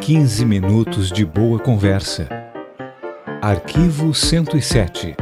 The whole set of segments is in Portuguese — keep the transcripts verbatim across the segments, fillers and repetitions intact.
quinze minutos de boa conversa. Arquivo cento e sete.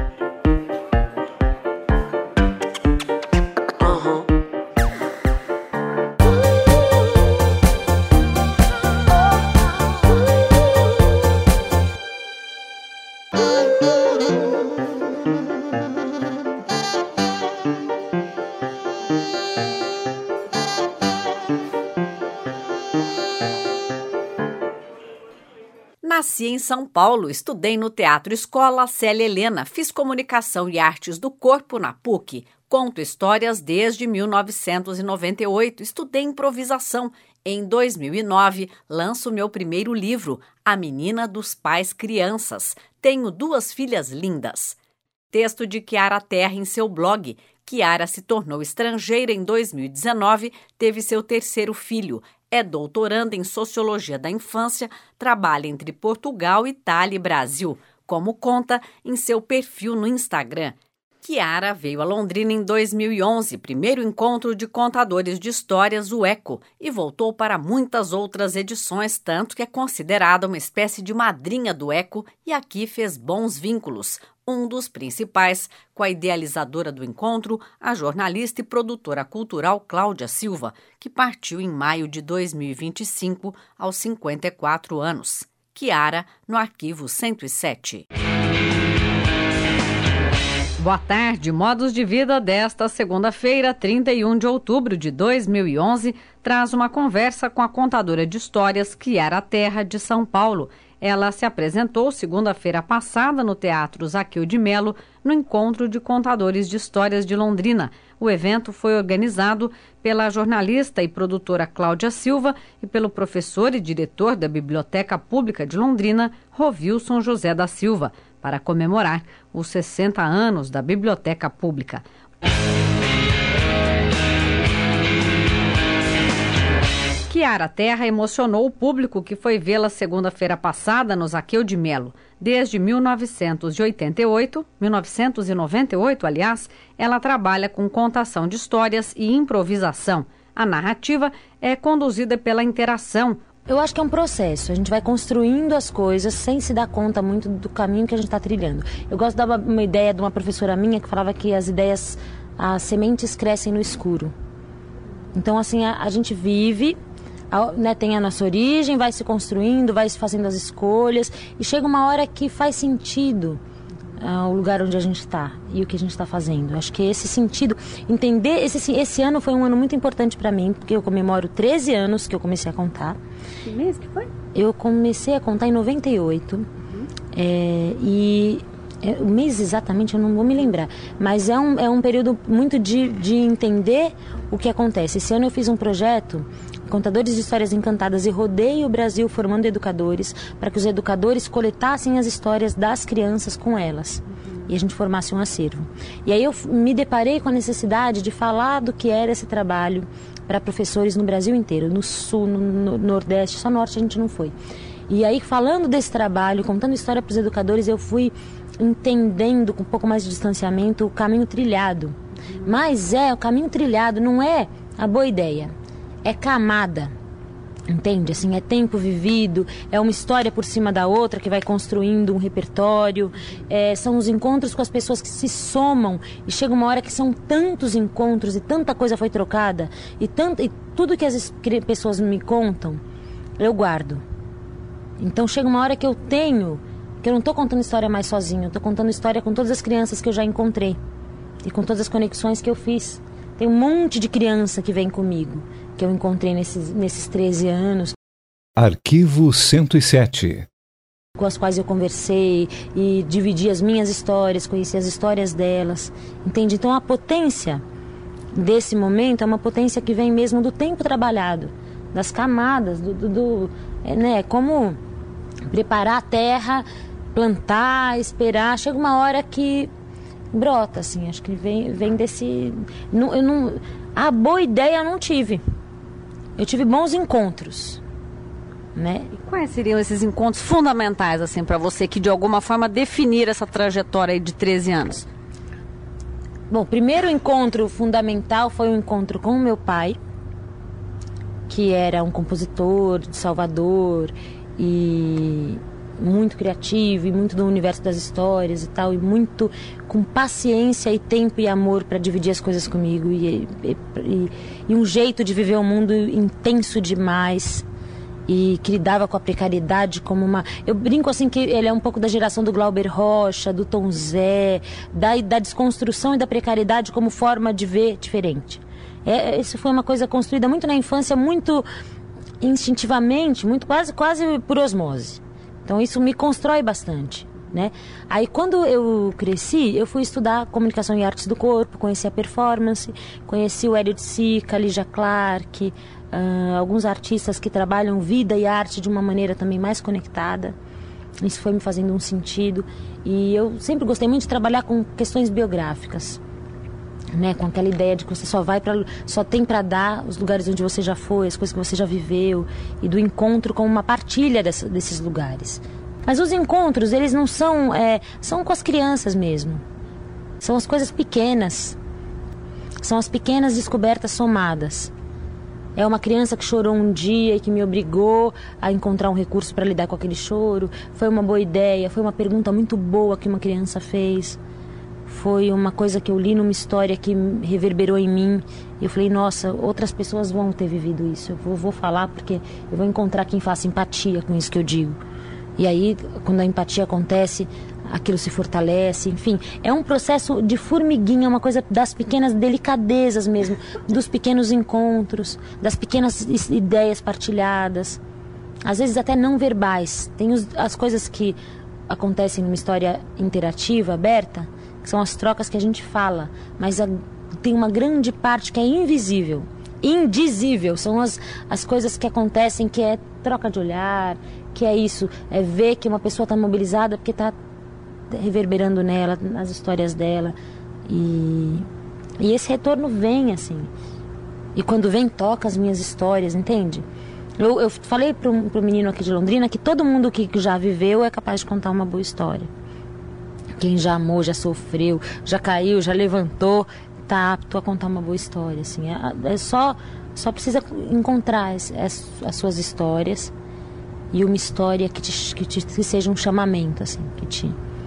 Nasci em São Paulo, estudei no Teatro Escola Célia Helena, fiz Comunicação e Artes do Corpo na P U C, conto histórias desde mil novecentos e noventa e oito, estudei improvisação. Em dois mil e nove, lanço meu primeiro livro, A Menina dos Pais Crianças. Tenho duas filhas lindas. Texto de Kiara Terra em seu blog. Kiara se tornou estrangeira em dois mil e dezenove, teve seu terceiro filho. É doutoranda em Sociologia da Infância, trabalha entre Portugal, Itália e Brasil, como conta em seu perfil no Instagram. Kiara veio a Londrina em dois mil e onze, primeiro encontro de contadores de histórias, o ECO, e voltou para muitas outras edições, tanto que é considerada uma espécie de madrinha do ECO e aqui fez bons vínculos. Um dos principais, com a idealizadora do encontro, a jornalista e produtora cultural Cláudia Silva, que partiu em maio de dois mil e vinte e cinco, aos cinquenta e quatro anos. Kiara, no Arquivo cento e sete. Boa tarde, Modos de Vida desta segunda-feira, trinta e um de outubro de dois mil e onze, traz uma conversa com a contadora de histórias Kiara Terra, de São Paulo. Ela se apresentou segunda-feira passada no Teatro Zaqueu de Melo, no Encontro de Contadores de Histórias de Londrina. O evento foi organizado pela jornalista e produtora Cláudia Silva e pelo professor e diretor da Biblioteca Pública de Londrina, Rovilson José da Silva, para comemorar os sessenta anos da Biblioteca Pública. Kiara Terra emocionou o público que foi vê-la segunda-feira passada no Zaqueu de Melo. Desde mil novecentos e oitenta e oito, mil novecentos e noventa e oito, aliás, ela trabalha com contação de histórias e improvisação. A narrativa é conduzida pela interação. Eu acho que é um processo, a gente vai construindo as coisas sem se dar conta muito do caminho que a gente está trilhando. Eu gosto de dar uma, uma ideia de uma professora minha que falava que as ideias, as sementes crescem no escuro. Então, assim, a, a gente vive... Né, tem a nossa origem, vai se construindo, vai se fazendo as escolhas e chega uma hora que faz sentido uh, o lugar onde a gente está e o que a gente está fazendo. Acho que esse sentido, entender, esse, esse ano foi um ano muito importante para mim, porque eu comemoro treze anos que eu comecei a contar. Que mês que foi? Eu comecei a contar em noventa e oito, uhum. é, e é, o mês exatamente eu não vou me lembrar, mas é um, é um período muito de, de entender o que acontece. Esse ano eu fiz um projeto, Contadores de Histórias Encantadas, e rodei o Brasil formando educadores para que os educadores coletassem as histórias das crianças com elas. Uhum. E a gente formasse um acervo. E aí eu me deparei com a necessidade de falar do que era esse trabalho para professores no Brasil inteiro, no Sul, no, no Nordeste, só Norte a gente não foi. E aí, falando desse trabalho, contando história para os educadores, eu fui entendendo com um pouco mais de distanciamento o caminho trilhado. Uhum. Mas é, o caminho trilhado não é a boa ideia. É camada, entende? Assim, é tempo vivido, é uma história por cima da outra que vai construindo um repertório, é, são os encontros com as pessoas que se somam e chega uma hora que são tantos encontros e tanta coisa foi trocada e, tanto, e tudo que as pessoas me contam, eu guardo. Então chega uma hora que eu tenho, que eu não estou contando história mais sozinho, eu estou contando história com todas as crianças que eu já encontrei e com todas as conexões que eu fiz. Tem um monte de criança que vem comigo, que eu encontrei nesses, nesses treze anos. Arquivo cento e sete. Com as quais eu conversei e dividi as minhas histórias, conheci as histórias delas, entende? Então a potência desse momento é uma potência que vem mesmo do tempo trabalhado, das camadas, do, do, do é, né, como preparar a terra, plantar, esperar. Chega uma hora que brota, assim, acho que vem, vem desse... Não, eu não, a boa ideia eu não tive. Eu tive bons encontros, né? E quais seriam esses encontros fundamentais, assim, para você, que de alguma forma definiram essa trajetória aí de treze anos? Bom, o primeiro encontro fundamental foi um encontro com o meu pai, que era um compositor de Salvador e muito criativo, e muito do universo das histórias e tal, e muito com paciência e tempo e amor para dividir as coisas comigo, e, e, e, e um jeito de viver o mundo intenso demais, e que lidava com a precariedade como uma... Eu brinco assim que ele é um pouco da geração do Glauber Rocha, do Tom Zé, da, da desconstrução e da precariedade como forma de ver diferente. É, isso foi uma coisa construída muito na infância, muito instintivamente, muito quase, quase por osmose. Então isso me constrói bastante, né? Aí quando eu cresci, eu fui estudar comunicação e artes do corpo, conheci a performance, conheci o Hélio de Sica, a Lígia Clark, uh, alguns artistas que trabalham vida e arte de uma maneira também mais conectada. Isso foi me fazendo um sentido. E eu sempre gostei muito de trabalhar com questões biográficas, né, com aquela ideia de que você só vai para, só tem para dar os lugares onde você já foi, as coisas que você já viveu, e do encontro como uma partilha dessa, desses lugares. Mas os encontros, eles não são, é, são com as crianças mesmo. São as coisas pequenas. São as pequenas descobertas somadas. É uma criança que chorou um dia e que me obrigou a encontrar um recurso para lidar com aquele choro. Foi uma boa ideia, foi uma pergunta muito boa que uma criança fez. Foi uma coisa que eu li numa história que reverberou em mim. E eu falei, nossa, outras pessoas vão ter vivido isso. Eu vou, vou falar porque eu vou encontrar quem faça empatia com isso que eu digo. E aí, quando a empatia acontece, aquilo se fortalece. Enfim, é um processo de formiguinha, uma coisa das pequenas delicadezas mesmo, dos pequenos encontros, das pequenas ideias partilhadas. Às vezes até não verbais. Tem os, as coisas que acontecem numa história interativa, aberta, que são as trocas que a gente fala, mas a, tem uma grande parte que é invisível, indizível, são as, as coisas que acontecem, que é troca de olhar, que é isso, é ver que uma pessoa está mobilizada porque está reverberando nela, nas histórias dela, e, e esse retorno vem assim, e quando vem toca as minhas histórias, entende? Eu, eu falei para o menino aqui de Londrina que todo mundo que já viveu é capaz de contar uma boa história. Quem já amou, já sofreu, já caiu, já levantou, tá apto a contar uma boa história, assim. É, é só, só precisa encontrar as, as, as suas histórias e uma história que, te, que, te, que seja um chamamento, assim, que te,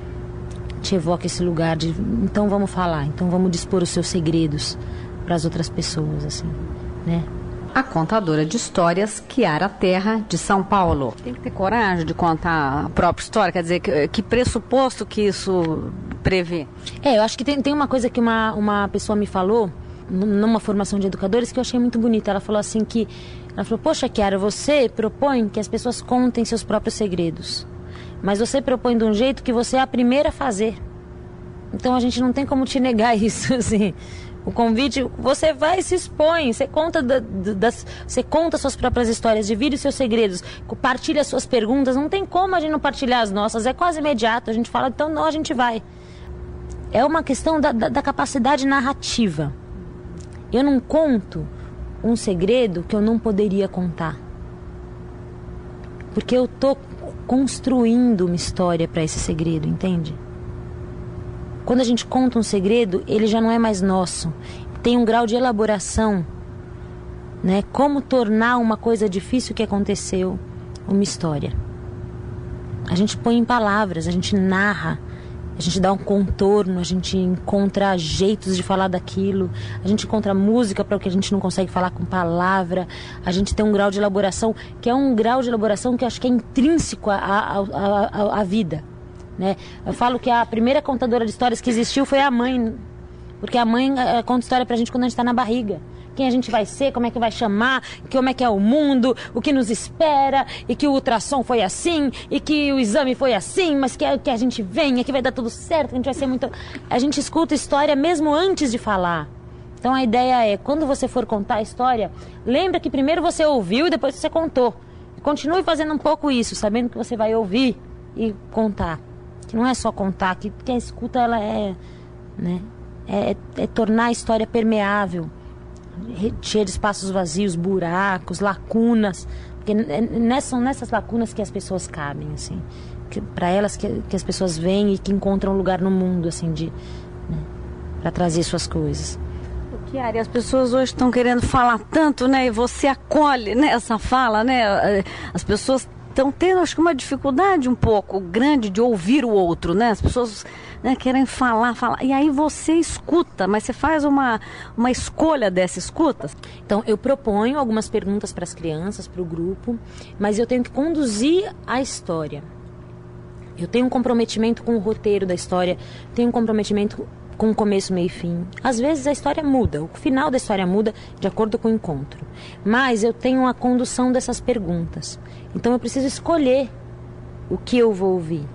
te evoque esse lugar de, então vamos falar, então vamos dispor os seus segredos para as outras pessoas, assim, né? A contadora de histórias, Chiara Terra, de São Paulo. Tem que ter coragem de contar a própria história, quer dizer, que, que pressuposto que isso prevê? É, eu acho que tem, tem uma coisa que uma, uma pessoa me falou, numa formação de educadores, que eu achei muito bonita. Ela falou assim que, ela falou, poxa, Chiara, você propõe que as pessoas contem seus próprios segredos, mas você propõe de um jeito que você é a primeira a fazer. Então a gente não tem como te negar isso, assim. O convite, você vai e se expõe, você conta, da, das, você conta suas próprias histórias, divide os seus segredos, partilha suas perguntas. Não tem como a gente não partilhar as nossas, é quase imediato. A gente fala, então não, a gente vai. É uma questão da, da, da capacidade narrativa. Eu não conto um segredo que eu não poderia contar, porque eu estou construindo uma história para esse segredo, entende? Quando a gente conta um segredo, ele já não é mais nosso. Tem um grau de elaboração, né? Como tornar uma coisa difícil que aconteceu uma história. A gente põe em palavras, a gente narra, a gente dá um contorno, a gente encontra jeitos de falar daquilo, a gente encontra música para o que a gente não consegue falar com palavra, a gente tem um grau de elaboração que é um grau de elaboração que eu acho que é intrínseco à, à, à, à vida. Né? Eu falo que a primeira contadora de histórias que existiu foi a mãe, porque a mãe uh, conta história pra gente quando a gente tá na barriga. Quem a gente vai ser, como é que vai chamar, como é que é o mundo, o que nos espera, e que o ultrassom foi assim, e que o exame foi assim, mas que, que a gente venha, que vai dar tudo certo, que a gente vai ser muito... A gente escuta história mesmo antes de falar. Então a ideia é, quando você for contar a história, lembra que primeiro você ouviu e depois você contou. Continue fazendo um pouco isso, sabendo que você vai ouvir e contar. Que não é só contar, que, que a escuta ela é, né, é, é tornar a história permeável, cheia de espaços vazios, buracos, lacunas, porque nessas, são nessas lacunas que as pessoas cabem, assim, para elas que, que as pessoas vêm e que encontram um lugar no mundo, assim, de, né, para trazer suas coisas. Chiara, as pessoas hoje estão querendo falar tanto, né, e você acolhe, né, essa fala, né, as pessoas estão tendo, acho que, uma dificuldade um pouco grande de ouvir o outro, né? As pessoas, né, querem falar, falar. E aí você escuta, mas você faz uma, uma escolha dessa escuta? Então, eu proponho algumas perguntas para as crianças, para o grupo, mas eu tenho que conduzir a história. Eu tenho um comprometimento com o roteiro da história, tenho um comprometimento com o começo, meio e fim. Às vezes a história muda, o final da história muda de acordo com o encontro. Mas eu tenho a condução dessas perguntas. Então eu preciso escolher o que eu vou ouvir.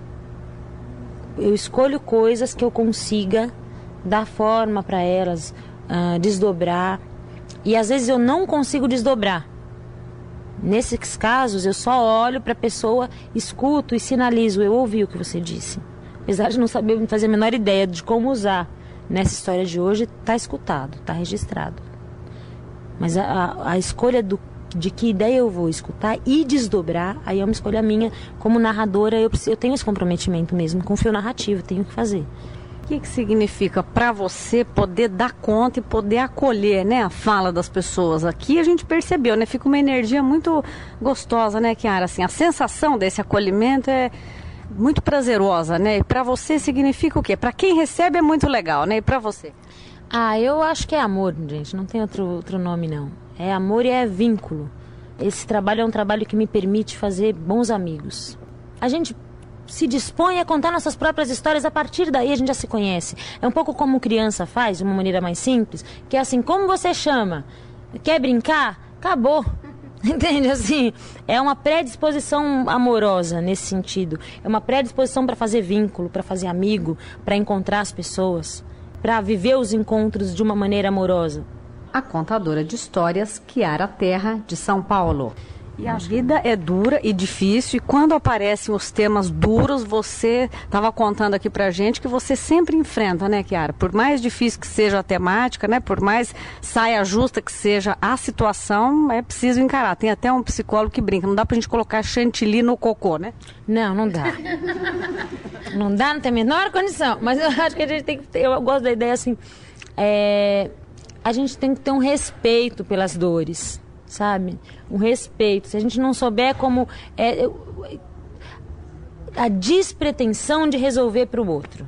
Eu escolho coisas que eu consiga dar forma para elas, uh, desdobrar. E às vezes eu não consigo desdobrar. Nesses casos eu só olho para a pessoa, escuto e sinalizo: eu ouvi o que você disse. Apesar de não saber, não fazer a menor ideia de como usar nessa história de hoje, está escutado, está registrado. Mas a, a, a escolha do, de que ideia eu vou escutar e desdobrar, aí é uma escolha minha. Como narradora, eu, eu tenho esse comprometimento mesmo com o fio narrativo, tenho que fazer. O que, que significa para você poder dar conta e poder acolher, né, a fala das pessoas? Aqui a gente percebeu, né? Fica uma energia muito gostosa, né, Kiara? Assim, a sensação desse acolhimento é muito prazerosa, né? E para você significa o quê? Para quem recebe é muito legal, né? E para você? Ah, eu acho que é amor, gente. Não tem outro, outro nome, não. É amor e é vínculo. Esse trabalho é um trabalho que me permite fazer bons amigos. A gente se dispõe a contar nossas próprias histórias, a partir daí a gente já se conhece. É um pouco como criança faz, de uma maneira mais simples, que é assim: como você chama? Quer brincar? Acabou. Entende? Assim, é uma predisposição amorosa nesse sentido. É uma predisposição para fazer vínculo, para fazer amigo, para encontrar as pessoas, para viver os encontros de uma maneira amorosa. A contadora de histórias, Kiara Terra, de São Paulo. E a vida é dura e difícil, e quando aparecem os temas duros, você estava contando aqui pra gente que você sempre enfrenta, né, Kiara? Por mais difícil que seja a temática, né, por mais saia justa que seja a situação, é preciso encarar. Tem até um psicólogo que brinca: não dá pra gente colocar chantilly no cocô, né? Não, não dá. Não dá, não tem a menor condição. Mas eu acho que a gente tem que ter, eu gosto da ideia assim, é, a gente tem que ter um respeito pelas dores, sabe? Um respeito. Se a gente não souber como é, a despretensão de resolver para o outro.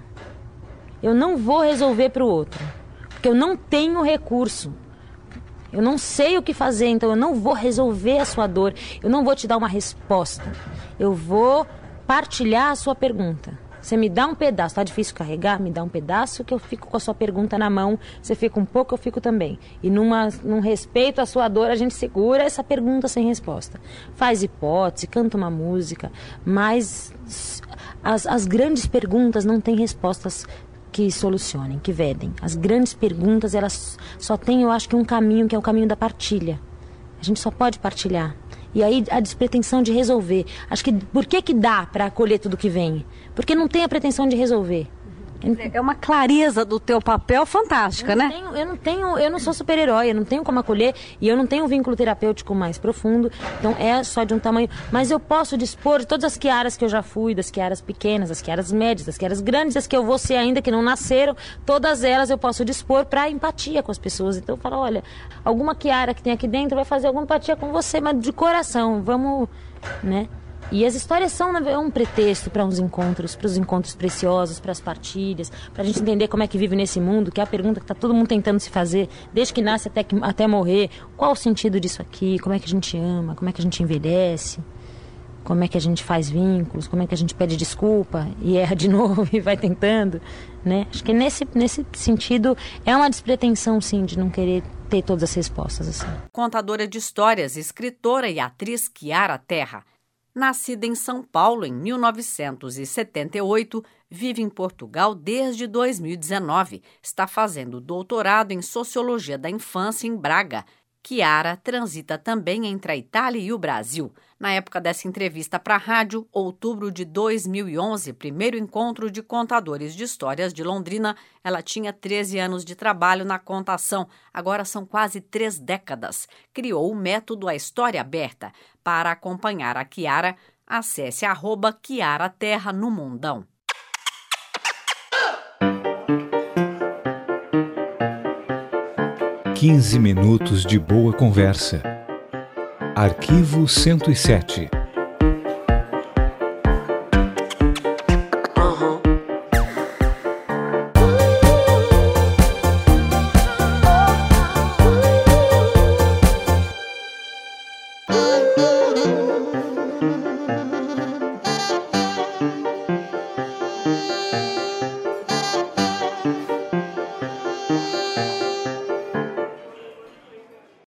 Eu não vou resolver para o outro, porque eu não tenho recurso. Eu não sei o que fazer, então eu não vou resolver a sua dor. Eu não vou te dar uma resposta. Eu vou partilhar a sua pergunta. Você me dá um pedaço, tá difícil carregar? Me dá um pedaço que eu fico com a sua pergunta na mão. Você fica um pouco, eu fico também. E numa, num respeito à sua dor, a gente segura essa pergunta sem resposta. Faz hipótese, canta uma música, mas as, as grandes perguntas não têm respostas que solucionem, que vedem. As grandes perguntas, elas só têm, eu acho, que um caminho, que é o caminho da partilha. A gente só pode partilhar. E aí a despretensão de resolver. Acho que por que que dá para acolher tudo que vem? Porque não tem a pretensão de resolver. É uma clareza do teu papel fantástica, eu não né? Tenho, eu não tenho, eu não sou super-herói, eu não tenho como acolher e eu não tenho um vínculo terapêutico mais profundo, então é só de um tamanho. Mas eu posso dispor de todas as Kiaras que eu já fui, das Kiaras pequenas, das Kiaras médias, das Kiaras grandes, as que eu vou ser ainda, que não nasceram, todas elas eu posso dispor para empatia com as pessoas. Então eu falo: olha, alguma Kiara que tem aqui dentro vai fazer alguma empatia com você, mas de coração, vamos, né? E as histórias são um pretexto para uns encontros, para os encontros preciosos, para as partilhas, para a gente entender como é que vive nesse mundo, que é a pergunta que está todo mundo tentando se fazer, desde que nasce até, que, até morrer. Qual o sentido disso aqui? Como é que a gente ama? Como é que a gente envelhece? Como é que a gente faz vínculos? Como é que a gente pede desculpa e erra de novo e vai tentando, né? Acho que nesse, nesse sentido é uma despretensão, sim, de não querer ter todas as respostas, assim. Contadora de histórias, escritora e atriz Kiara Terra. Nascida em São Paulo em mil novecentos e setenta e oito, vive em Portugal desde dois mil e dezenove. Está fazendo doutorado em Sociologia da Infância em Braga. Kiara transita também entre a Itália e o Brasil. Na época dessa entrevista para a rádio, outubro de dois mil e onze, primeiro encontro de contadores de histórias de Londrina, ela tinha treze anos de trabalho na contação. Agora são quase três décadas. Criou o método A História Aberta. Para acompanhar a Kiara, acesse arroba Kiara Terra no Mundão. quinze minutos de boa conversa. Arquivo cento e sete.